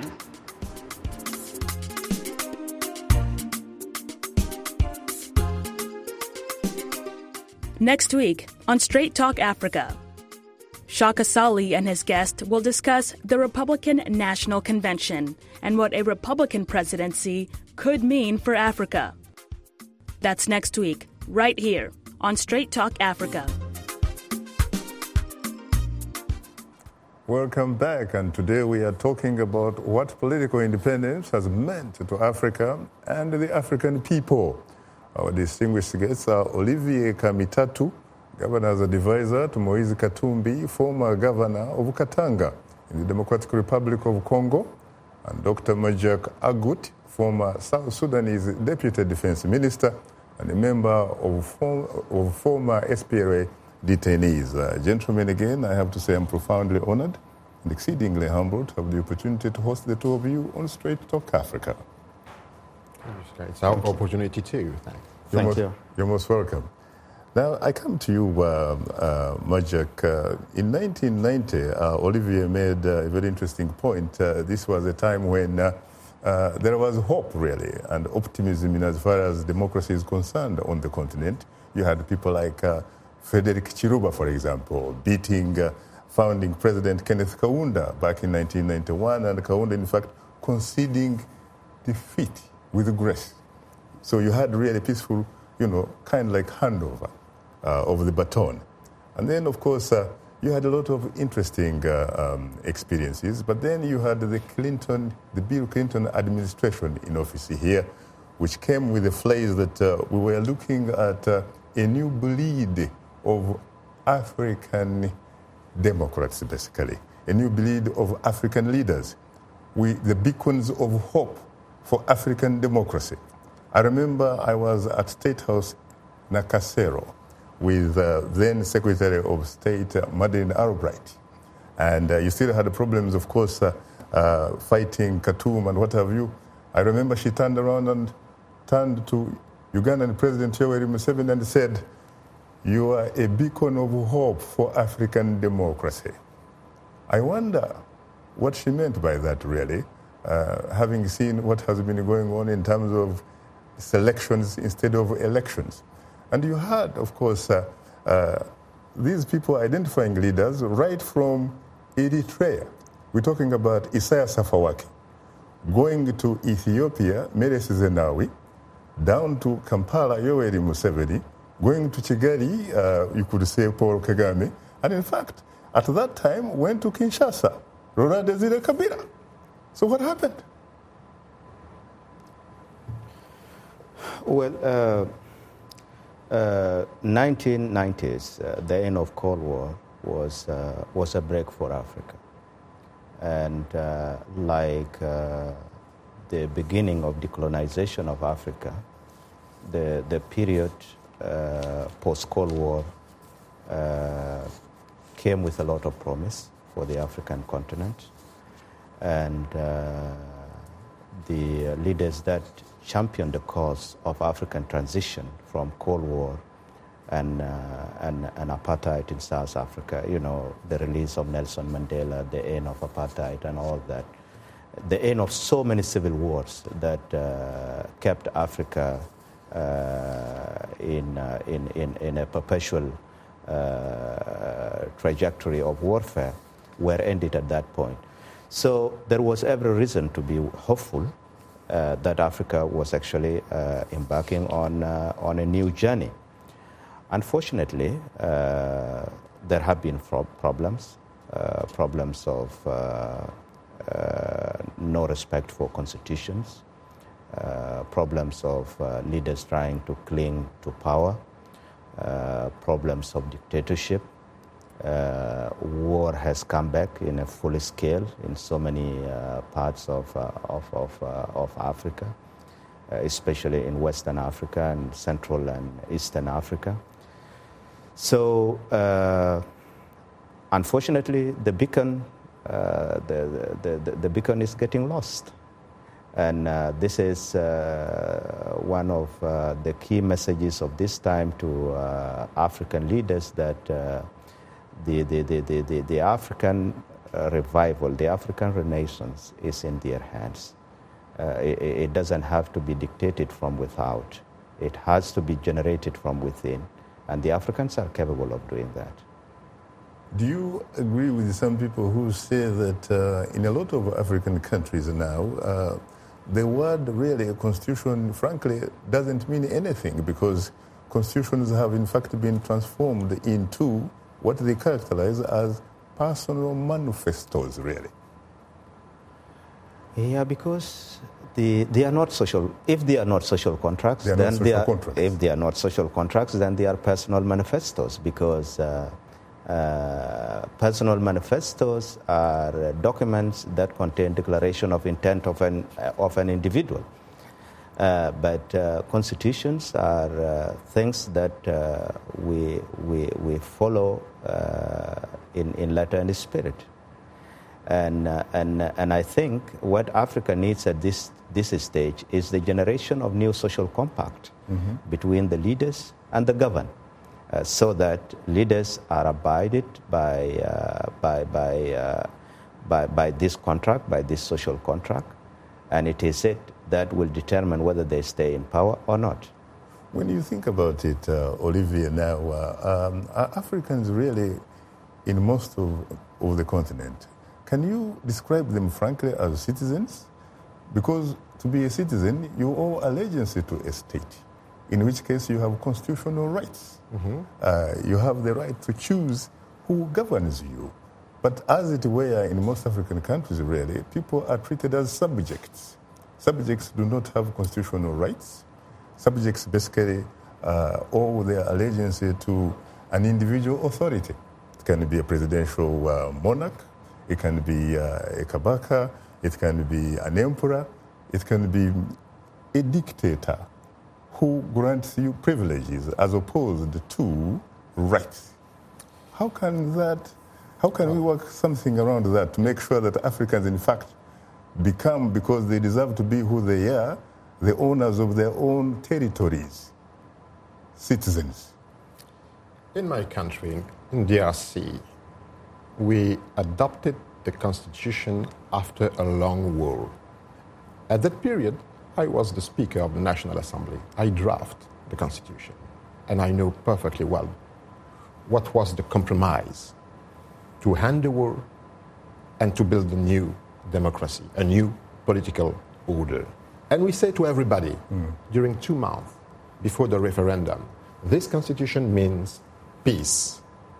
[SPEAKER 10] Next week on Straight Talk Africa, Shaka Sali and his guest will discuss the Republican National Convention and what a Republican presidency could mean for Africa. That's next week, right here on Straight Talk Africa.
[SPEAKER 1] Welcome back, and today we are talking about what political independence has meant to Africa and the African people. Our distinguished guests are Olivier Kamitatu, Governor's advisor to Moise Katumbi, former governor of Katanga in the Democratic Republic of Congo, and Doctor Majak Agut, former South Sudanese Deputy Defense Minister and a member of, form, of former S P L A detainees. Uh, gentlemen, again, I have to say I'm profoundly honored and exceedingly humbled to have the opportunity to host the two of you on Straight Talk Africa.
[SPEAKER 7] It's our opportunity too. Thank,
[SPEAKER 1] you're
[SPEAKER 6] Thank
[SPEAKER 1] most,
[SPEAKER 6] you.
[SPEAKER 1] You're most welcome. Now, I come to you, uh, uh, Majak. Uh, in nineteen ninety, uh, Olivier made uh, a very interesting point. Uh, this was a time when uh, uh, there was hope, really, and optimism in as far as democracy is concerned on the continent. You had people like uh, Frederick Chiruba, for example, beating uh, founding President Kenneth Kaunda back in nineteen ninety-one, and Kaunda, in fact, conceding defeat with grace. So you had really peaceful, you know, kind of like handover uh, of the baton. And then, of course, uh, you had a lot of interesting uh, um, experiences. But then you had the Clinton, the Bill Clinton administration in office here, which came with a phrase that uh, we were looking at uh, a new breed of African Democrats, basically, a new breed of African leaders, we, the beacons of hope for African democracy. I remember I was at State House Nakasero with uh, then Secretary of State uh, Madeleine Albright. And uh, you still had problems, of course, uh, uh, fighting Khartoum and what have you. I remember she turned around and turned to Ugandan President Yoweri Museveni and said, "You are a beacon of hope for African democracy." I wonder what she meant by that, really. Uh, having seen what has been going on in terms of selections instead of elections. And you had, of course, uh, uh, these people identifying leaders right from Eritrea. We're talking about Isaias Afwerki, going to Ethiopia, Meles Zenawi, down to Kampala, Yoweri Museveni, going to Kigali, uh, you could say Paul Kagame, and in fact, at that time, went to Kinshasa, Laurent Desire Kabila. So what happened?
[SPEAKER 6] Well, uh, uh, nineteen nineties, uh, the end of Cold War, was uh, was a break for Africa, and uh, like uh, the beginning of decolonization of Africa, the the period uh, post Cold War uh, came with a lot of promise for the African continent. And uh, the leaders that championed the cause of African transition from Cold War and, uh, and, and apartheid in South Africa, you know, the release of Nelson Mandela, the end of apartheid and all that, the end of so many civil wars that uh, kept Africa uh, in, uh, in, in, in a perpetual uh, trajectory of warfare were ended at that point. So there was every reason to be hopeful uh, that Africa was actually uh, embarking on, uh, on a new journey. Unfortunately, uh, there have been pro- problems, uh, problems of uh, uh, no respect for constitutions, uh, problems of uh, leaders trying to cling to power, uh, problems of dictatorship. Uh, war has come back in a full scale in so many uh, parts of, uh, of, of, uh, of Africa, uh, especially in Western Africa and Central and Eastern Africa. So, uh, unfortunately, the beacon, uh, the, the, the, the beacon is getting lost. And uh, this is uh, one of uh, the key messages of this time to uh, African leaders, that uh, the, the, the, the, the, the African uh, revival, the African Renaissance is in their hands. Uh, it, it doesn't have to be dictated from without. It has to be generated from within. And the Africans are capable of doing that.
[SPEAKER 1] Do you agree with some people who say that uh, in a lot of African countries now, uh, the word really a constitution, frankly, doesn't mean anything, because constitutions have in fact been transformed into what they characterize as personal manifestos, really?
[SPEAKER 6] Yeah, because the, they are not social. If they are not social contracts,
[SPEAKER 1] they are
[SPEAKER 6] then
[SPEAKER 1] not
[SPEAKER 6] they
[SPEAKER 1] social
[SPEAKER 6] are.
[SPEAKER 1] Contracts.
[SPEAKER 6] If they are not social contracts, then they are personal manifestos, because uh, uh, personal manifestos are uh, documents that contain declaration of intent of an uh, of an individual. Uh, but uh, constitutions are uh, things that uh, we we we follow uh, in in letter and spirit. And uh, and uh, and I think what Africa needs at this this stage is the generation of new social compact mm-hmm. between the leaders and the governed, uh, so that leaders are abided by uh, by by, uh, by by this contract, by this social contract, and it is it that will determine whether they stay in power or not.
[SPEAKER 1] When you think about it, uh, Olivier, now uh, um, are Africans really in most of, of the continent, can you describe them frankly as citizens? Because to be a citizen, you owe allegiance to a state, in which case you have constitutional rights. Mm-hmm. Uh, you have the right to choose who governs you. But as it were in most African countries, really, people are treated as subjects. Subjects do not have constitutional rights. Subjects basically uh, owe their allegiance to an individual authority. It can be a presidential uh, monarch. It can be uh, a kabaka, it can be an emperor, it can be a dictator who grants you privileges as opposed to rights. How can that, how can we work something around that to make sure that Africans in fact become, because they deserve to be who they are, the owners of their own territories, citizens?
[SPEAKER 7] In my country, in D R C, we adopted the Constitution after a long war. At that period, I was the Speaker of the National Assembly. I drafted the Constitution, and I know perfectly well what was the compromise: to end the war and to build a new democracy, a new political order. And we say to everybody mm. during two months before the referendum, this Constitution means peace,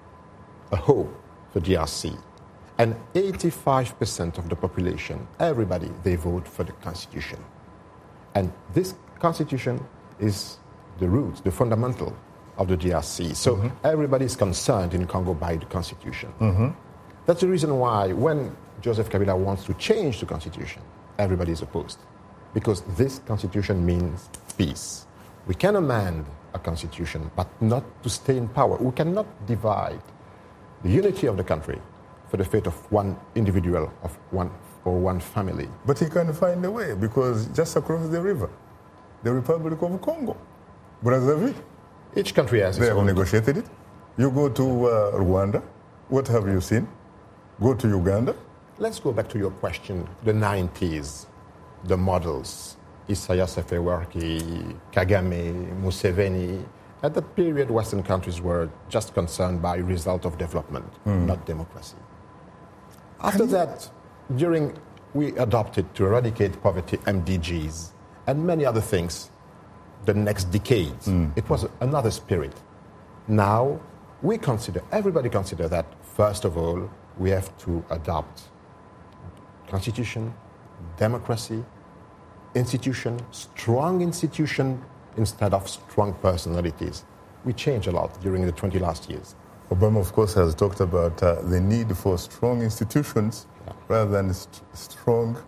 [SPEAKER 7] a hope for D R C. And eighty-five percent of the population, everybody, they vote for the Constitution. And this Constitution is the root, the fundamental of the D R C. So mm-hmm. everybody is concerned in Congo by the Constitution. Mm-hmm. That's the reason why when Joseph Kabila wants to change the Constitution, everybody is opposed. Because this Constitution means peace. We can amend a Constitution, but not to stay in power. We cannot divide the unity of the country for the fate of one individual, of one or one family.
[SPEAKER 1] But he can find a way, because just across the river, the Republic of Congo, Brazzaville,
[SPEAKER 7] each country has
[SPEAKER 1] they
[SPEAKER 7] its
[SPEAKER 1] have
[SPEAKER 7] own.
[SPEAKER 1] negotiated it. You go to uh, Rwanda, what have you seen? Go to Uganda.
[SPEAKER 7] Let's go back to your question, the nineties, the models, Isaias Afewerki, Kagame, Museveni. At that period, Western countries were just concerned by result of development, mm. not democracy. After that, during we adopted to eradicate poverty M D Gs and many other things, the next decades, mm. it was another spirit. Now, we consider, everybody consider that, first of all, we have to adopt constitution, democracy, institution, strong institution, instead of strong personalities. We changed a lot during the twenty last years.
[SPEAKER 1] Obama, of course, has talked about uh, the need for strong institutions yeah. rather than st- strong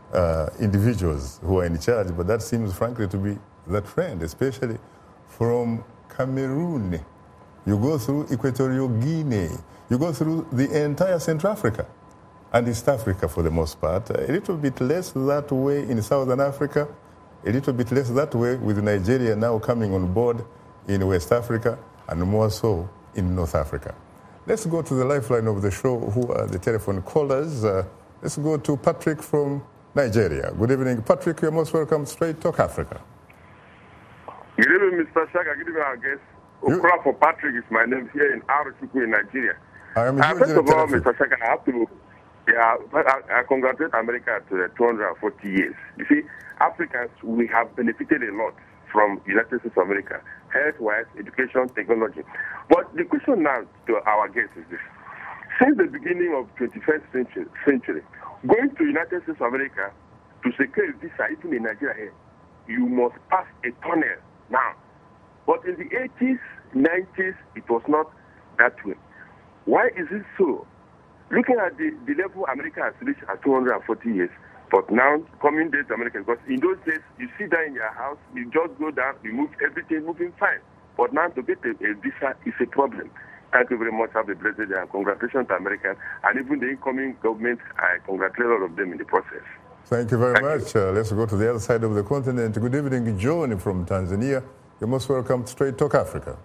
[SPEAKER 1] uh, individuals who are in charge, but that seems, frankly, to be the trend, especially from Cameroon. You go through Equatorial Guinea. You go through the entire Central Africa and East Africa for the most part. A little bit less that way in Southern Africa, a little bit less that way with Nigeria now coming on board in West Africa, and more so in North Africa. Let's go to the lifeline of the show, who are the telephone callers. Uh, let's go to Patrick from Nigeria. Good evening, Patrick. You're most welcome to Straight Talk Africa.
[SPEAKER 12] Good evening, Mister Shaka. Good evening, our guest. Okra for Patrick is my name here in Arochukwu in Nigeria.
[SPEAKER 1] I am
[SPEAKER 12] uh, first of all, Mister Shaka, I have to yeah, I, I congratulate America to uh, two hundred forty years. You see, Africans, we have benefited a lot from United States of America, health-wise, education, technology. But the question now to our guest is this. Since the beginning of twenty-first century, century going to United States of America to secure a visa, even in Nigeria here, you must pass a tunnel now. But in the eighties, nineties, it was not that way. Why is it so? Looking at the, the level America has reached at two hundred forty years, but now coming days to America, because in those days, you sit down in your house, you just go down, you move everything moving fine. But now to get a, a visa is a problem. Thank you very much. Have a blessed day, and congratulations to America. And even the incoming government, I congratulate all of them in the process.
[SPEAKER 1] Thank you very Thank much. You. Uh, let's go to the other side of the continent. Good evening, John from Tanzania. You're most welcome to Straight Talk Africa.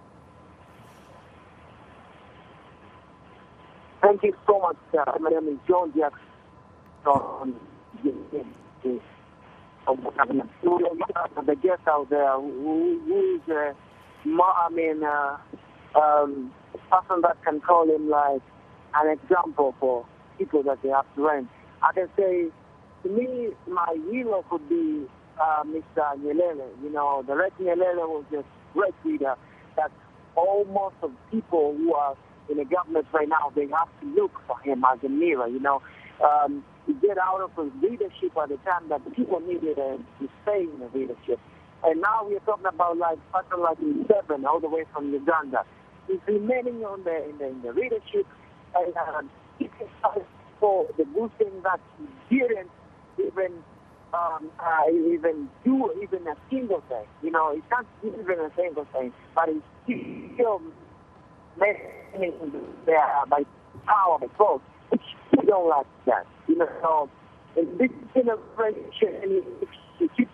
[SPEAKER 13] Thank you so much. Uh, my name is John Jackson. Um, the guest out there who, who is, uh, I mean, uh, um, a person that can call him like an example for people that they have to rent. I can say, to me, my hero could be uh, Mister Nyerere. You know, the Red Nyerere was a great leader that all most of people who are in the government right now, they have to look for him as a mirror, you know. Um, he get out of his leadership at the time that people needed uh, to stay in the leadership. And now we're talking about like person like seven all the way from Uganda. He's remaining on the in the, in the leadership, and uh, he can fight for the good thing that he didn't even um, uh, even do even a single thing. You know, he can't do even a single thing, but he's still making there by power, by force, which we don't like that. You know, so in this generation, he keeps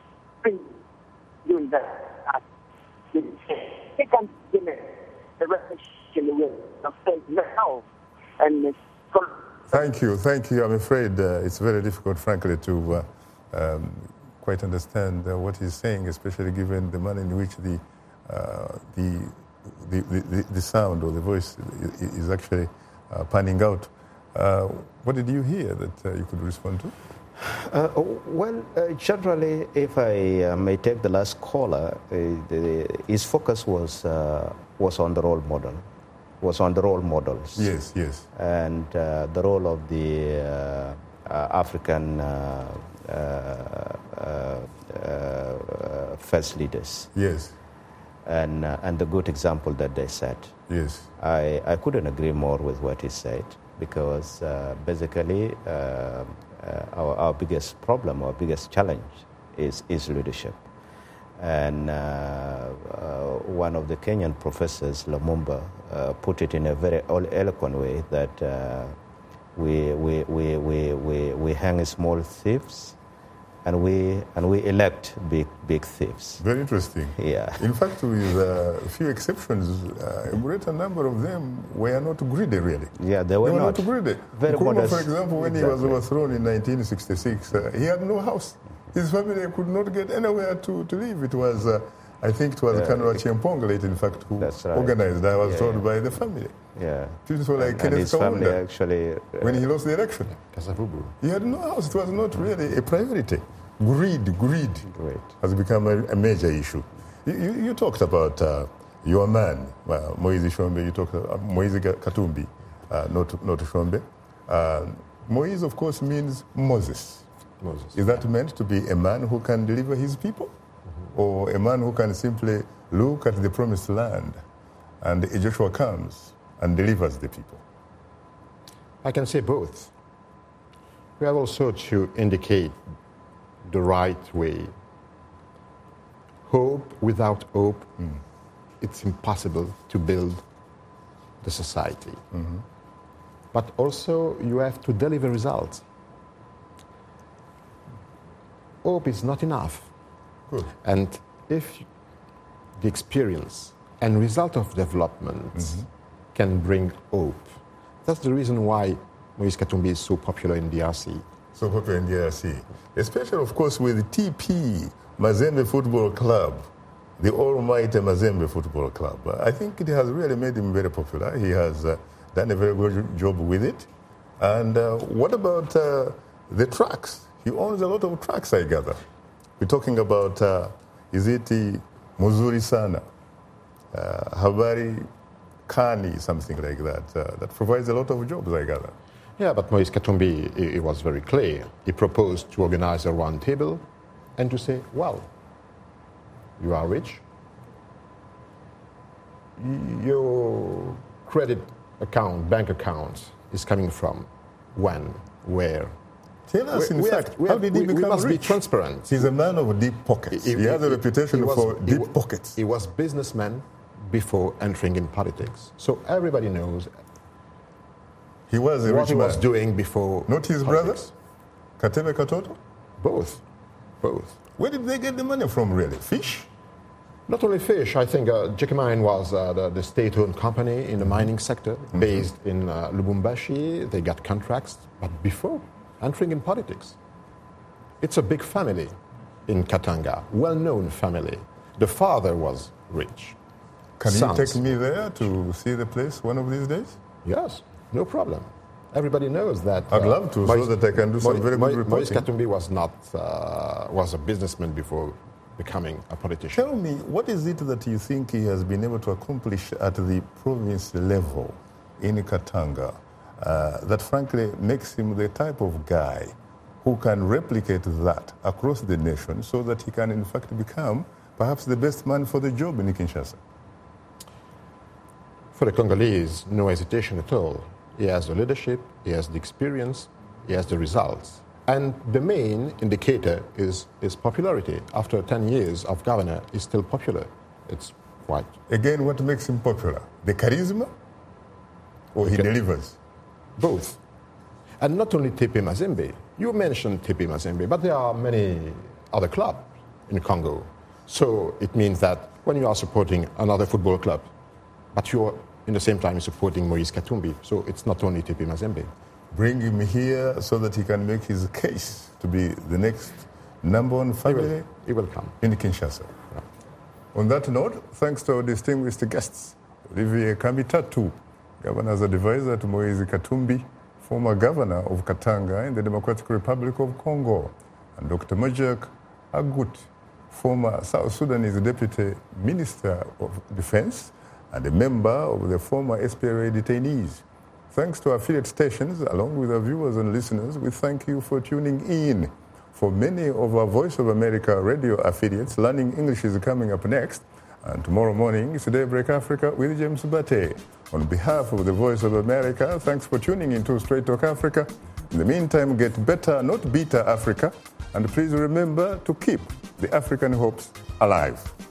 [SPEAKER 13] doing that. He can't do it. The revolution will say no. And
[SPEAKER 1] thank you, thank you. I'm afraid uh, it's very difficult, frankly, to uh, um, quite understand uh, what he's saying, especially given the manner in which the uh, the, the, the the sound or the voice is actually uh, panning out. Uh, what did you hear that uh, you could respond to?
[SPEAKER 6] Uh, well, uh, generally, if I uh, may take the last caller, uh, the, his focus was uh, was on the role model, was on the role models.
[SPEAKER 1] Yes, yes.
[SPEAKER 6] And uh, the role of the uh, uh, African uh, uh, uh, uh, first leaders.
[SPEAKER 1] Yes.
[SPEAKER 6] And uh, and the good example that they set.
[SPEAKER 1] Yes.
[SPEAKER 6] I, I couldn't agree more with what he said, because uh, basically. Uh, Uh, our, our biggest problem, our biggest challenge is, is leadership. And uh, uh, one of the Kenyan professors, Lumumba, uh, put it in a very eloquent way that uh, we, we, we, we, we, we hang small thieves and we, and we elect big, big thieves.
[SPEAKER 1] Very interesting.
[SPEAKER 6] Yeah.
[SPEAKER 1] In fact, with uh, a few exceptions, uh, a greater number of them were not greedy, really.
[SPEAKER 6] Yeah, they were,
[SPEAKER 1] they were
[SPEAKER 6] not.
[SPEAKER 1] not greedy.
[SPEAKER 6] Very
[SPEAKER 1] Nkrumah,
[SPEAKER 6] modest.
[SPEAKER 1] for example, when
[SPEAKER 6] Exactly.
[SPEAKER 1] he was overthrown in nineteen sixty-six, uh, he had no house. His family could not get anywhere to, to live. It was, uh, I think it was
[SPEAKER 6] Yeah.
[SPEAKER 1] Colonel Chimpong late, in fact, who
[SPEAKER 6] That's right.
[SPEAKER 1] organized. I was
[SPEAKER 6] Yeah,
[SPEAKER 1] told
[SPEAKER 6] yeah.
[SPEAKER 1] by the family.
[SPEAKER 6] Yeah.
[SPEAKER 1] People like
[SPEAKER 6] and,
[SPEAKER 1] Kenneth
[SPEAKER 6] and his family
[SPEAKER 1] Kaunda,
[SPEAKER 6] actually... Uh,
[SPEAKER 1] when he lost the election. He had no house. It was not really a priority. Greed, greed
[SPEAKER 6] Great.
[SPEAKER 1] has become a, a major issue. You, you, you talked about uh, your man, uh, Moise Shombe. You talked about uh, Moise Katumbi, uh, not, not Shombe. Uh, Moise, of course, means Moses.
[SPEAKER 7] Moses.
[SPEAKER 1] Is that meant to be a man who can deliver his people? Mm-hmm. Or a man who can simply look at the promised land and Joshua comes and delivers the people?
[SPEAKER 7] I can say both. We have also to indicate the right way. Hope without hope, mm. it's impossible to build the society. Mm-hmm. But also you have to deliver results. Hope is not enough. Good. And if the experience and result of development mm-hmm. can bring hope, that's the reason why Moise Katumbi is so popular in D R C.
[SPEAKER 1] So popular in D R C. Especially, of course, with T P, Mazembe Football Club, the almighty Mazembe Football Club. I think it has really made him very popular. He has uh, done a very good job with it. And uh, what about uh, the tracks? He owns a lot of tracks, I gather. We're talking about, uh, is it Muzuri Sana, uh, Habari Kani, something like that, uh, that provides a lot of jobs, I gather.
[SPEAKER 7] Yeah, but Moise Katumbi, he, he was very clear. He proposed to organize a round table and to say, well, you are rich, your credit account, bank account is coming from when, where.
[SPEAKER 1] Tell us,
[SPEAKER 7] we,
[SPEAKER 1] in
[SPEAKER 7] we
[SPEAKER 1] fact,
[SPEAKER 7] have, we
[SPEAKER 1] how
[SPEAKER 7] have,
[SPEAKER 1] did he
[SPEAKER 7] we,
[SPEAKER 1] become
[SPEAKER 7] we must
[SPEAKER 1] rich?
[SPEAKER 7] be transparent.
[SPEAKER 1] He's a man of deep pockets. He, he, he has a reputation
[SPEAKER 7] was,
[SPEAKER 1] for deep
[SPEAKER 7] he,
[SPEAKER 1] pockets.
[SPEAKER 7] He was businessman before entering in politics. So everybody knows
[SPEAKER 1] he was a
[SPEAKER 7] what
[SPEAKER 1] rich
[SPEAKER 7] he
[SPEAKER 1] man.
[SPEAKER 7] was doing before
[SPEAKER 1] Not his
[SPEAKER 7] politics.
[SPEAKER 1] brother? Katebe Katoto?
[SPEAKER 7] Both. Both.
[SPEAKER 1] Where did they get the money from, really? Fish?
[SPEAKER 7] Not only fish. I think uh, Jekimine was uh, the, the state-owned company in the mining sector, mm-hmm. based in uh, Lubumbashi. They got contracts, but before entering in politics. It's a big family in Katanga, well-known family. The father was rich.
[SPEAKER 1] Can
[SPEAKER 7] Sons.
[SPEAKER 1] you take me there to see the place one of these days?
[SPEAKER 7] Yes, no problem. Everybody knows that.
[SPEAKER 1] I'd
[SPEAKER 7] uh,
[SPEAKER 1] love to,
[SPEAKER 7] Moise,
[SPEAKER 1] so that I can do some
[SPEAKER 7] Moise,
[SPEAKER 1] very good
[SPEAKER 7] Moise,
[SPEAKER 1] reporting.
[SPEAKER 7] Moise Katumbi was not uh, was a businessman before becoming a politician.
[SPEAKER 1] Tell me, what is it that you think he has been able to accomplish at the province level in Katanga uh, that frankly makes him the type of guy who can replicate that across the nation so that he can in fact become perhaps the best man for the job in Kinshasa?
[SPEAKER 7] For the Congolese, no hesitation at all. He has the leadership, he has the experience, he has the results. And the main indicator is his popularity. After ten years of governor, he's still popular. It's quite...
[SPEAKER 1] Again, what makes him popular? The charisma? Or he okay. delivers?
[SPEAKER 7] Both. And not only T P Mazembe. You mentioned T P Mazembe, but there are many other clubs in Congo. So it means that when you are supporting another football club, but you're in the same time supporting Moise Katumbi, so it's not only T P Mazembe.
[SPEAKER 1] Bring him here so that he can make his case to be the next number one family.
[SPEAKER 7] He will, he will come.
[SPEAKER 1] In Kinshasa. Yeah. On that note, thanks to our distinguished guests, Olivier Kamitatu, Governor's advisor to Moise Katumbi, former governor of Katanga in the Democratic Republic of Congo, and Doctor Majak Agut, former South Sudanese Deputy Minister of Defense and a member of the former S P L A detainees. Thanks to our affiliate stations, along with our viewers and listeners, we thank you for tuning in. For many of our Voice of America radio affiliates, Learning English is coming up next. And tomorrow morning, it's Daybreak Africa with James Bate. On behalf of the Voice of America, thanks for tuning into Straight Talk Africa. In the meantime, get better, not bitter Africa. And please remember to keep the African hopes alive.